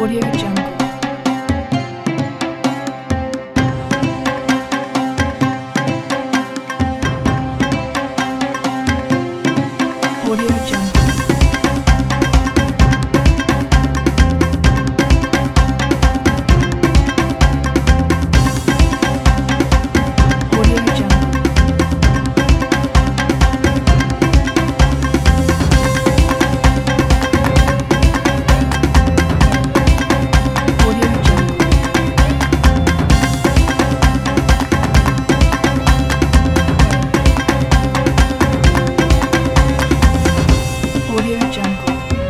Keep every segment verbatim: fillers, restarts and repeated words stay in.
Audio Jungle. Audio Jungle. Audio Jungle. Audio Jungle. Audio Jungle.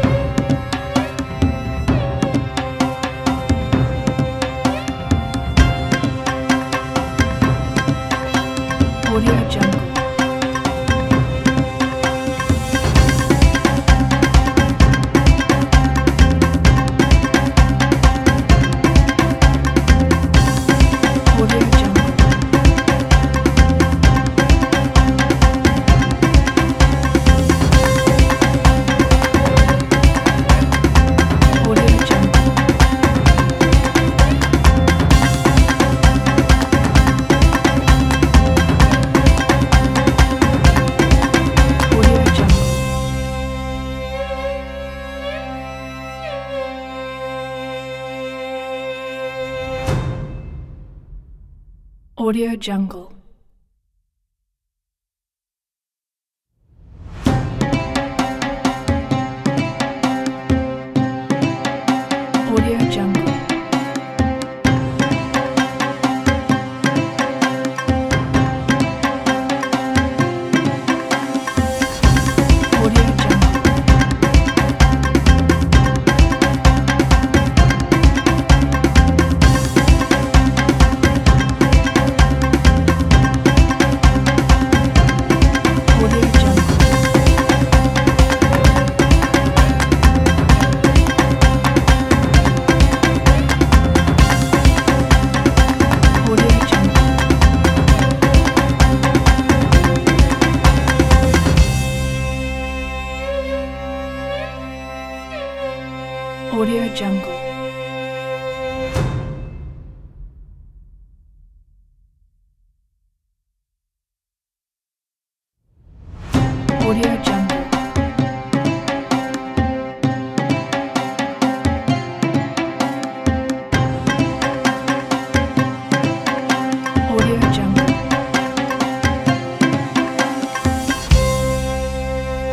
Audio Jungle. Audio Jungle. Audio Jungle. Audio Jungle. Audio Jungle. Audio Jungle. Audio Jungle. Audio Jungle. Audio Jungle. Audio Jungle. Audio Jungle. Audio Jungle.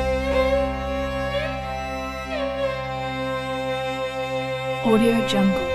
Audio Jungle.